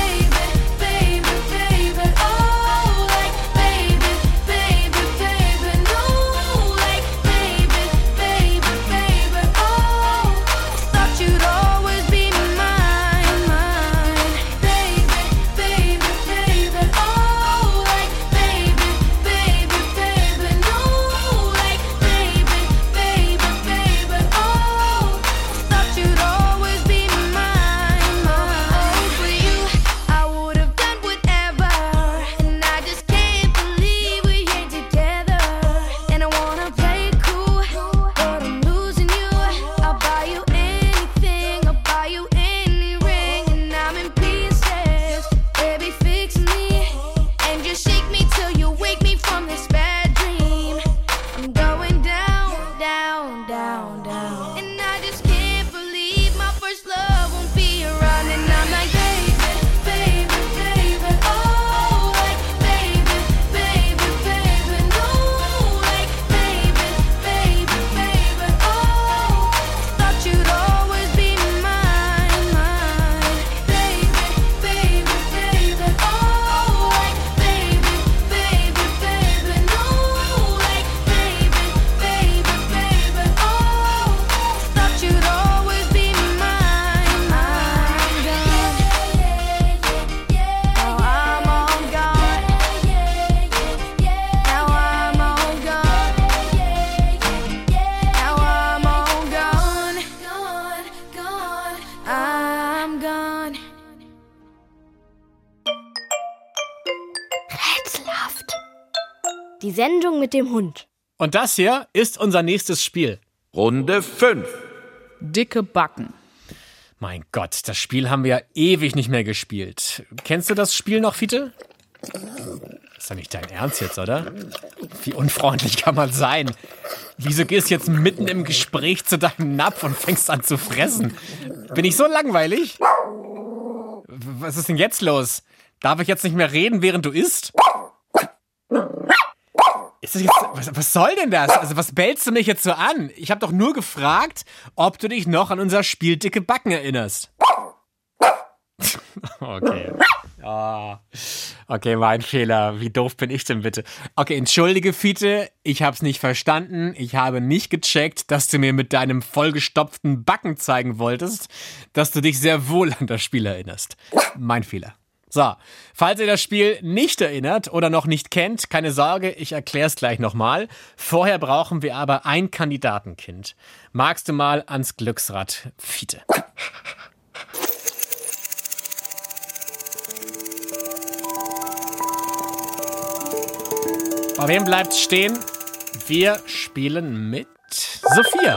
Die Sendung mit dem Hund. Und das hier ist unser nächstes Spiel. Runde 5. Dicke Backen. Mein Gott, das Spiel haben wir ja ewig nicht mehr gespielt. Kennst du das Spiel noch, Fiete? Ist doch nicht dein Ernst jetzt, oder? Wie unfreundlich kann man sein? Wieso gehst du jetzt mitten im Gespräch zu deinem Napf und fängst an zu fressen? Bin ich so langweilig? Was ist denn jetzt los? Darf ich jetzt nicht mehr reden, während du isst? Ist das jetzt, was soll denn das? Also was bellst du mich jetzt so an? Ich habe doch nur gefragt, ob du dich noch an unser Spiel Dicke Backen erinnerst. Okay. Oh. Okay, mein Fehler. Wie doof bin ich denn bitte? Okay, entschuldige, Fiete. Ich hab's nicht verstanden. Ich habe nicht gecheckt, dass du mir mit deinem vollgestopften Backen zeigen wolltest, dass du dich sehr wohl an das Spiel erinnerst. Mein Fehler. So, falls ihr das Spiel nicht erinnert oder noch nicht kennt, keine Sorge, ich erklär's gleich nochmal. Vorher brauchen wir aber ein Kandidatenkind. Magst du mal ans Glücksrad, Fiete? Bei wem bleibt's stehen? Wir spielen mit Sophia.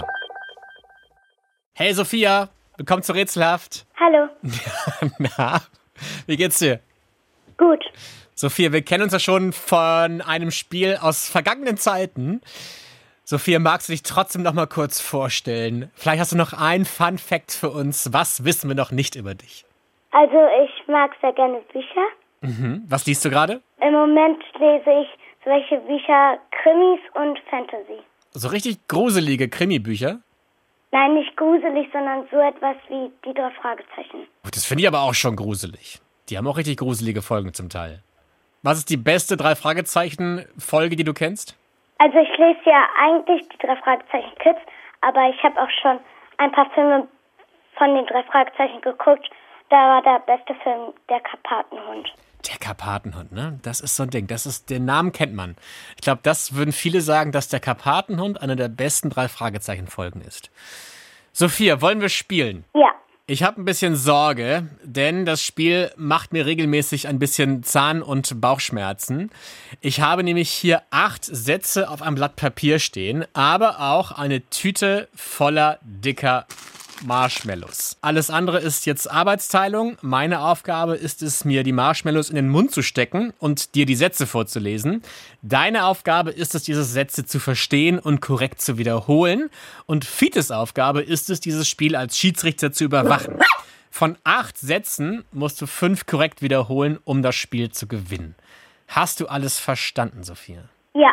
Hey Sophia, willkommen zu Rätselhaft. Hallo. Na, wie geht's dir? Gut. Sophia, wir kennen uns ja schon von einem Spiel aus vergangenen Zeiten. Sophia, magst du dich trotzdem noch mal kurz vorstellen? Vielleicht hast du noch einen Fun-Fact für uns. Was wissen wir noch nicht über dich? Also ich mag sehr gerne Bücher. Mhm. Was liest du gerade? Im Moment lese ich solche Bücher, Krimis und Fantasy. So richtig gruselige Krimi-Bücher? Nein, nicht gruselig, sondern so etwas wie die 3 Fragezeichen. Das finde ich aber auch schon gruselig. Die haben auch richtig gruselige Folgen zum Teil. Was ist die beste 3 Fragezeichen-Folge, die du kennst? Also ich lese ja eigentlich die 3 Fragezeichen Kids, aber ich habe auch schon ein paar Filme von den 3 Fragezeichen geguckt. Da war der beste Film der Karpatenhund. Der Karpatenhund, ne? Das ist so ein Ding. Den Namen kennt man. Ich glaube, das würden viele sagen, dass der Karpatenhund eine der besten 3 Fragezeichen-Folgen ist. Sophia, wollen wir spielen? Ja. Ich habe ein bisschen Sorge, denn das Spiel macht mir regelmäßig ein bisschen Zahn- und Bauchschmerzen. Ich habe nämlich hier 8 Sätze auf einem Blatt Papier stehen, aber auch eine Tüte voller dicker Marshmallows. Alles andere ist jetzt Arbeitsteilung. Meine Aufgabe ist es, mir die Marshmallows in den Mund zu stecken und dir die Sätze vorzulesen. Deine Aufgabe ist es, diese Sätze zu verstehen und korrekt zu wiederholen. Und Fietes Aufgabe ist es, dieses Spiel als Schiedsrichter zu überwachen. Von 8 Sätzen musst du 5 korrekt wiederholen, um das Spiel zu gewinnen. Hast du alles verstanden, Sophia? Ja.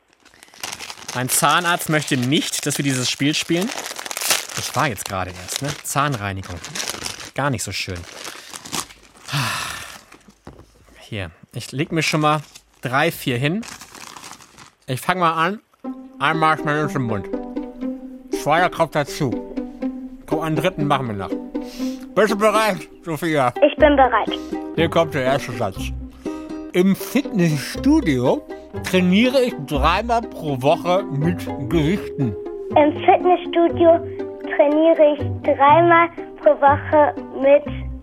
Mein Zahnarzt möchte nicht, dass wir dieses Spiel spielen. Ich war jetzt gerade erst, ne? Zahnreinigung. Gar nicht so schön. Hier, ich leg mir schon mal 3, 4 hin. Ich fange mal an. Ein Marshmallow im Mund. 2 kommt dazu. Komm, einen 3. machen wir noch. Bist du bereit, Sophia? Ich bin bereit. Hier kommt der erste Satz. Im Fitnessstudio trainiere ich 3-mal pro Woche mit Gewichten. Im Fitnessstudio trainiere ich 3-mal pro Woche mit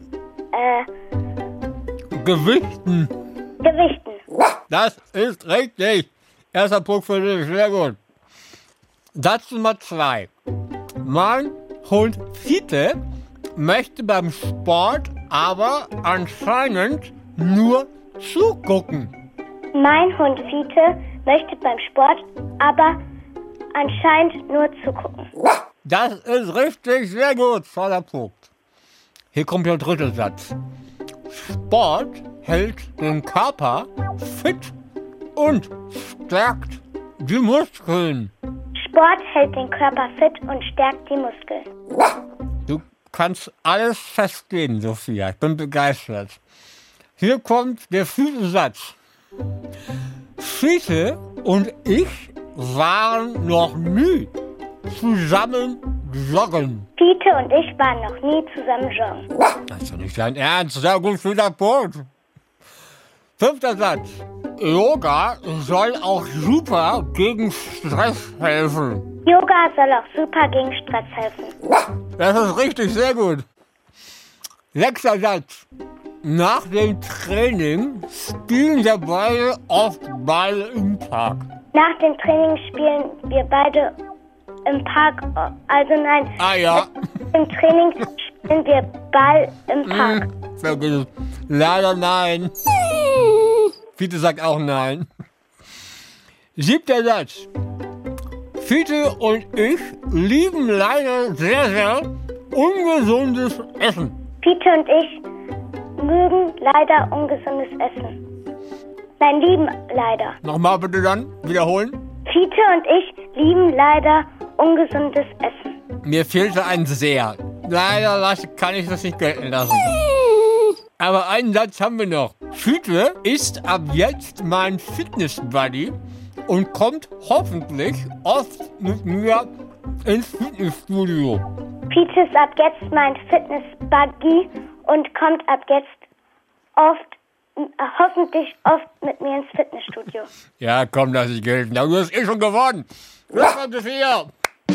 Gewichten. Das ist richtig. Erster Punkt für dich, sehr gut. Satz Nummer 2. Mein Hund Fiete möchte beim Sport aber anscheinend nur zugucken. Mein Hund Fiete möchte beim Sport aber anscheinend nur zugucken. Das ist richtig, sehr gut. Voller Punkt. Hier kommt der 3. Satz. Sport hält den Körper fit und stärkt die Muskeln. Sport hält den Körper fit und stärkt die Muskeln. Du kannst alles verstehen, Sophia. Ich bin begeistert. Hier kommt der 4. Satz. Fiete und ich waren noch nie zusammen joggen. Fiete und ich waren noch nie zusammen joggen. Das ist doch nicht dein Ernst. Sehr gut für den Punkt. 5. Satz. Yoga soll auch super gegen Stress helfen. Yoga soll auch super gegen Stress helfen. Das ist richtig, sehr gut. 6. Satz. Nach dem Training spielen wir beide oft Ball im Park. Nach dem Training spielen wir beide im Park, also nein. Ah ja. Im Training spielen wir Ball im Park. Vergiss. Leider nein. Fiete sagt auch nein. 7. Satz. Fiete und ich lieben leider sehr, sehr ungesundes Essen. Fiete und ich mögen leider ungesundes Essen. Nein, lieben leider. Nochmal bitte dann, wiederholen. Fiete und ich lieben leider ungesundes Essen. Mir fehlte ein sehr. Leider kann ich das nicht gelten lassen. Aber einen Satz haben wir noch. Fiete ist ab jetzt mein Fitness-Buddy und kommt hoffentlich oft mit mir ins Fitnessstudio. Fiete ist ab jetzt mein Fitness-Buddy und kommt ab jetzt hoffentlich oft mit mir ins Fitnessstudio. Ja, komm, lass ich gelten. Aber du hast schon gewonnen. Willkommen, Sophia.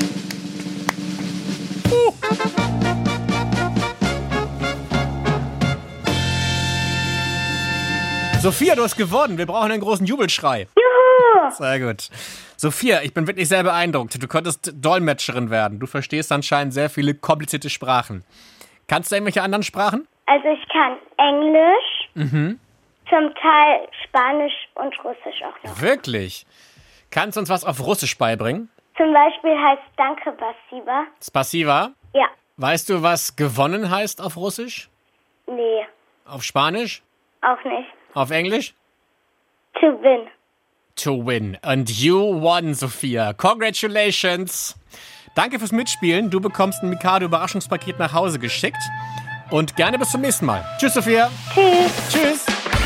Sophia, du hast gewonnen. Wir brauchen einen großen Jubelschrei. Juhu! Sehr gut. Sophia, ich bin wirklich sehr beeindruckt. Du könntest Dolmetscherin werden. Du verstehst anscheinend sehr viele komplizierte Sprachen. Kannst du irgendwelche anderen Sprachen? Also ich kann Englisch, zum Teil Spanisch und Russisch auch noch. Wirklich? Kannst du uns was auf Russisch beibringen? Zum Beispiel heißt Danke, Spasiba. Spasiba? Ja. Weißt du, was gewonnen heißt auf Russisch? Nee, Auf Spanisch? auch nicht. Auf Englisch? To win. To win. And you won, Sophia. Congratulations. Danke fürs Mitspielen. Du bekommst ein Mikado-Überraschungspaket nach Hause geschickt. Und gerne bis zum nächsten Mal. Tschüss, Sophia. Tschüss. Tschüss.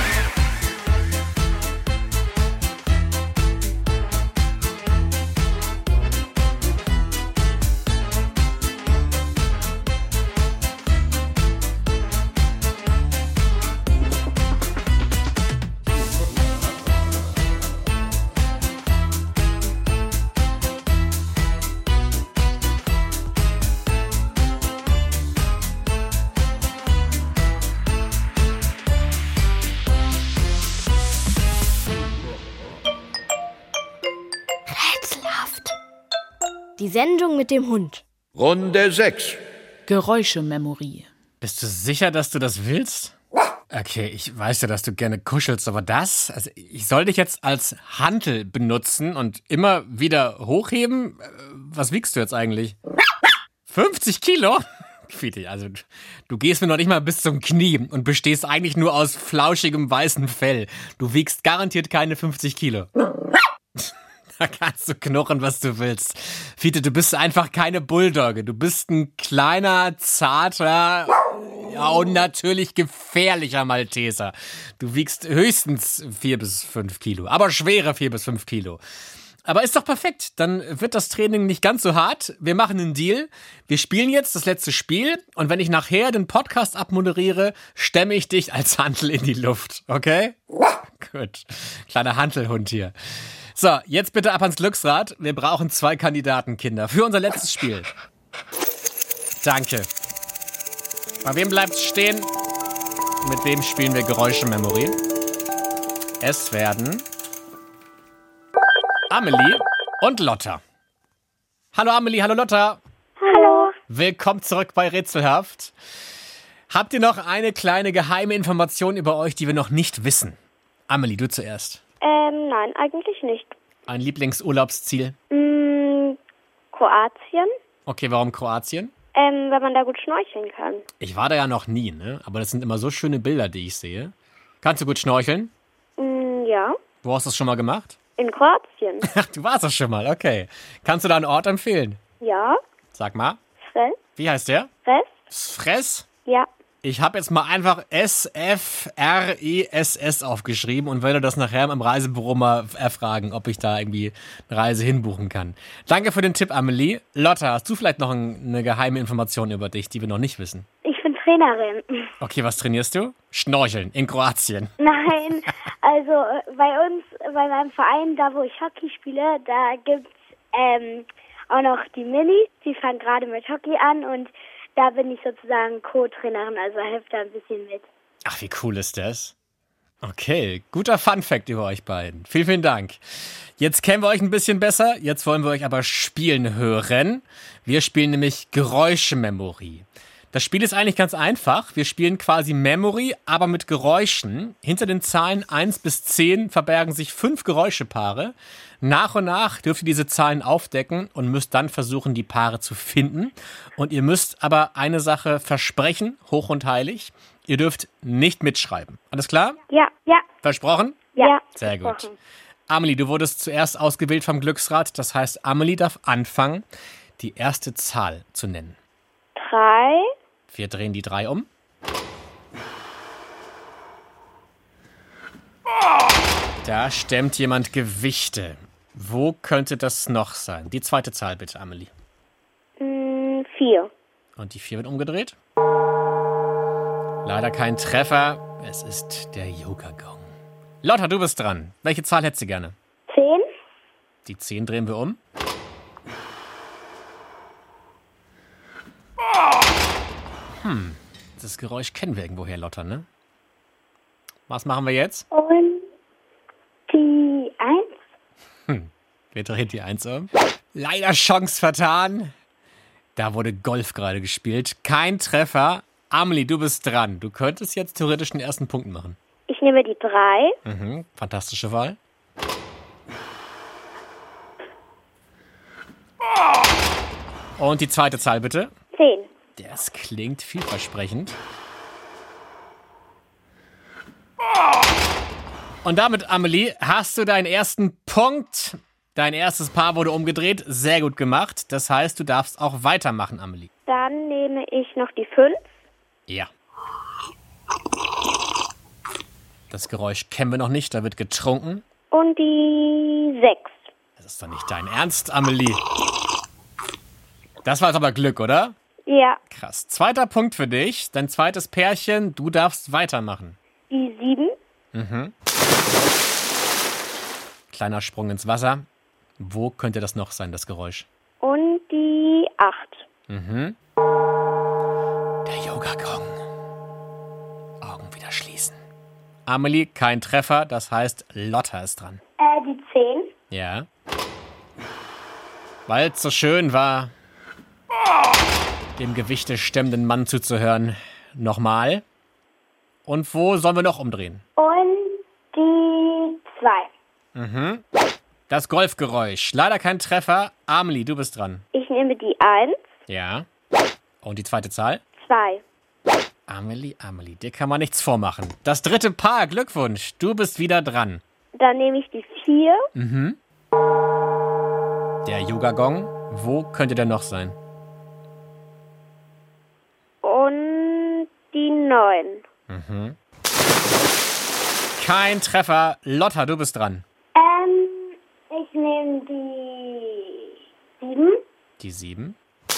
Die Sendung mit dem Hund. Runde 6. Geräuschememory. Bist du sicher, dass du das willst? Okay, ich weiß ja, dass du gerne kuschelst, aber das? Also ich soll dich jetzt als Hantel benutzen und immer wieder hochheben? Was wiegst du jetzt eigentlich? 50 Kilo? Fiete, also du gehst mir noch nicht mal bis zum Knie und bestehst eigentlich nur aus flauschigem weißem Fell. Du wiegst garantiert keine 50 Kilo. Da kannst du knurren, was du willst. Fiete, du bist einfach keine Bulldogge. Du bist ein kleiner, zarter, ja, und natürlich gefährlicher Malteser. Du wiegst höchstens 4 bis 5 Kilo, aber schwere 4 bis 5 Kilo. Aber ist doch perfekt. Dann wird das Training nicht ganz so hart. Wir machen einen Deal. Wir spielen jetzt das letzte Spiel und wenn ich nachher den Podcast abmoderiere, stemme ich dich als Hantel in die Luft. Okay? Gut. Kleiner Hantelhund hier. So, jetzt bitte ab ans Glücksrad. Wir brauchen 2 Kandidatenkinder für unser letztes Spiel. Danke. Bei wem bleibt's stehen? Mit wem spielen wir Geräuschememory? Es werden Amelie und Lotta. Hallo Amelie, hallo Lotta. Hallo. Willkommen zurück bei Rätselhaft. Habt ihr noch eine kleine geheime Information über euch, die wir noch nicht wissen? Amelie, du zuerst. Nein, eigentlich nicht. Ein Lieblingsurlaubsziel? Kroatien, Okay, warum Kroatien? wenn man da gut schnorcheln kann. Ich war da ja noch nie, ne? Aber das sind immer so schöne Bilder, die ich sehe. Kannst du gut schnorcheln? Ja, Wo hast du das schon mal gemacht? in Kroatien. Ach, du warst das schon mal, okay. Kannst du da einen Ort empfehlen? Ja, Sag mal. Fres, Wie heißt der? Fres, Sfres? ja. Ich habe jetzt mal einfach SFRESS aufgeschrieben und werde das nachher im Reisebüro mal erfragen, ob ich da irgendwie eine Reise hinbuchen kann. Danke für den Tipp, Amelie. Lotta, hast du vielleicht noch eine geheime Information über dich, die wir noch nicht wissen? Ich bin Trainerin. Okay, was trainierst du? Schnorcheln in Kroatien. Nein, also bei meinem Verein, da wo ich Hockey spiele, da gibt's auch noch die Milli, die fangen gerade mit Hockey an und da bin ich sozusagen Co-Trainerin, also helfe da ein bisschen mit. Ach, wie cool ist das? Okay, guter Funfact über euch beiden. Vielen, vielen Dank. Jetzt kennen wir euch ein bisschen besser, jetzt wollen wir euch aber spielen hören. Wir spielen nämlich Geräuschememory. Das Spiel ist eigentlich ganz einfach. Wir spielen quasi Memory, aber mit Geräuschen. Hinter den Zahlen 1 bis 10 verbergen sich 5 Geräuschepaare. Nach und nach dürft ihr diese Zahlen aufdecken und müsst dann versuchen, die Paare zu finden. Und ihr müsst aber eine Sache versprechen, hoch und heilig. Ihr dürft nicht mitschreiben. Alles klar? Ja. Versprochen? Ja. Sehr gut. Amelie, du wurdest zuerst ausgewählt vom Glücksrad. Das heißt, Amelie darf anfangen, die erste Zahl zu nennen. 3. Wir drehen die 3 um. Da stemmt jemand Gewichte. Wo könnte das noch sein? Die zweite Zahl bitte, Amelie. 4. Und die 4 wird umgedreht. Leider kein Treffer. Es ist der Yoga-Gong. Lotta, du bist dran. Welche Zahl hättest du gerne? 10. Die 10 drehen wir um. Das Geräusch kennen wir irgendwoher, Lotta, ne? Was machen wir jetzt? Und die 1. Wir drehen die 1 um. Leider Chance vertan. Da wurde Golf gerade gespielt. Kein Treffer. Amelie, du bist dran. Du könntest jetzt theoretisch den ersten Punkt machen. Ich nehme die 3. Fantastische Wahl. Und die zweite Zahl bitte. 10. Das klingt vielversprechend. Und damit, Amelie, hast du deinen ersten Punkt. Dein erstes Paar wurde umgedreht. Sehr gut gemacht. Das heißt, du darfst auch weitermachen, Amelie. Dann nehme ich noch die 5. Ja. Das Geräusch kennen wir noch nicht. Da wird getrunken. Und die 6. Das ist doch nicht dein Ernst, Amelie. Das war jetzt aber Glück, oder? Ja. Krass. Zweiter Punkt für dich. Dein zweites Pärchen. Du darfst weitermachen. Die 7. Kleiner Sprung ins Wasser. Wo könnte das noch sein, das Geräusch? Und die 8. Der Yoga-Gong. Augen wieder schließen. Amelie, kein Treffer. Das heißt, Lotta ist dran. Die 10. Ja. Weil es so schön war, dem Gewichte stemmenden Mann zuzuhören. Nochmal. Und wo sollen wir noch umdrehen? Und die 2. Das Golfgeräusch. Leider kein Treffer. Amelie, du bist dran. Ich nehme die 1. Ja. Und die zweite Zahl? 2. Amelie, dir kann man nichts vormachen. Das dritte Paar, Glückwunsch. Du bist wieder dran. Dann nehme ich die 4. Der Yoga-Gong. Wo könnte der noch sein? Und die 9. Kein Treffer. Lotta, du bist dran. Ich nehme die 7. Die 7.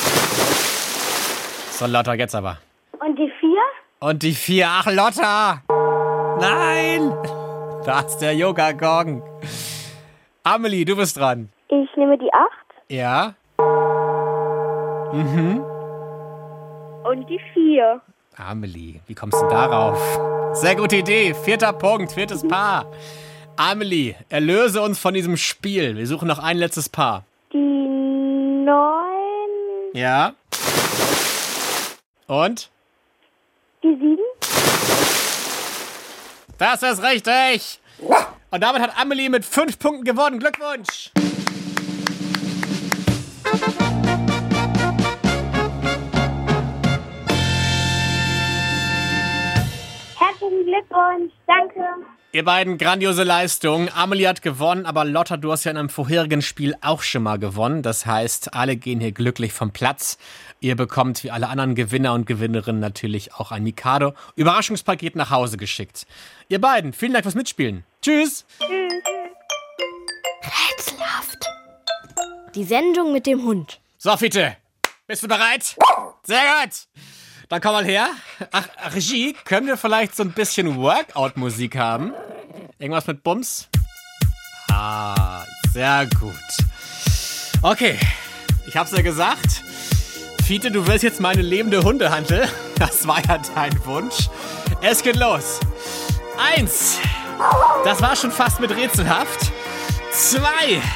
So, Lotta, jetzt aber. Und die 4. Und die 4. Ach, Lotta! Nein! Da ist der Yoga-Gong. Amelie, du bist dran. Ich nehme die 8. Ja. Und die 4. Amelie, wie kommst du darauf? Sehr gute Idee. 4. Punkt, 4. Paar. Amelie, erlöse uns von diesem Spiel. Wir suchen noch ein letztes Paar. Die 9. Ja. Und? Die 7. Das ist richtig. Und damit hat Amelie mit 5 Punkten gewonnen. Glückwunsch. Herzlichen Glückwunsch. Danke. Ihr beiden, grandiose Leistung. Amelie hat gewonnen, aber Lotta, du hast ja in einem vorherigen Spiel auch schon mal gewonnen. Das heißt, alle gehen hier glücklich vom Platz. Ihr bekommt, wie alle anderen Gewinner und Gewinnerinnen, natürlich auch ein Mikado-Überraschungspaket nach Hause geschickt. Ihr beiden, vielen Dank fürs Mitspielen. Tschüss. Rätselhaft. Die Sendung mit dem Hund. So, Fiete, bist du bereit? Sehr gut. Dann komm mal her. Ach, Regie, können wir vielleicht so ein bisschen Workout-Musik haben? Irgendwas mit Bums? Ah, sehr gut. Okay, ich hab's ja gesagt. Fiete, du willst jetzt meine lebende Hundehantel. Das war ja dein Wunsch. Es geht los. 1. Das war schon fast mit Rätselhaft. 2.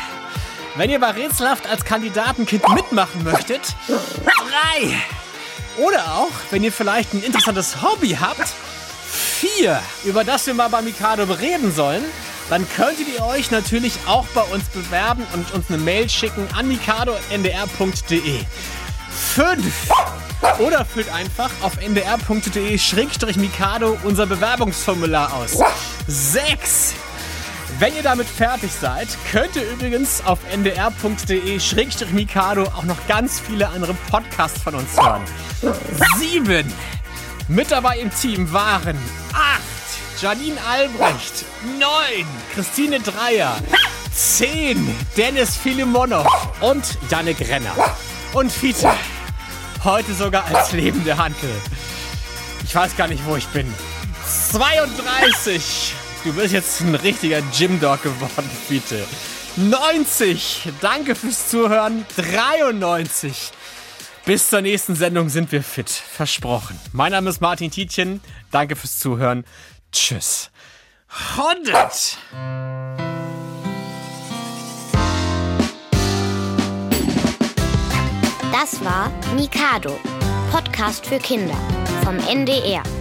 Wenn ihr bei Rätselhaft als Kandidatenkind mitmachen möchtet. 3. Oder auch, wenn ihr vielleicht ein interessantes Hobby habt, 4, über das wir mal bei Mikado bereden sollen, dann könntet ihr euch natürlich auch bei uns bewerben und uns eine Mail schicken an mikado@ndr.de. 5. Oder füllt einfach auf ndr.de/mikado unser Bewerbungsformular aus. 6. Wenn ihr damit fertig seid, könnt ihr übrigens auf ndr.de/mikado auch noch ganz viele andere Podcasts von uns hören. 7. Mit dabei im Team waren 8. Janine Albrecht. 9. Christine Dreier. 10. Dennis Filimonov und Jannik Renner. Und Fiete, heute sogar als lebende Hantel. Ich weiß gar nicht, wo ich bin. 32. Du bist jetzt ein richtiger Gym-Dog geworden, Fiete. 90. Danke fürs Zuhören. 93. Bis zur nächsten Sendung sind wir fit. Versprochen. Mein Name ist Martin Tietjen. Danke fürs Zuhören. Tschüss. 100. Das war Mikado, Podcast für Kinder vom NDR.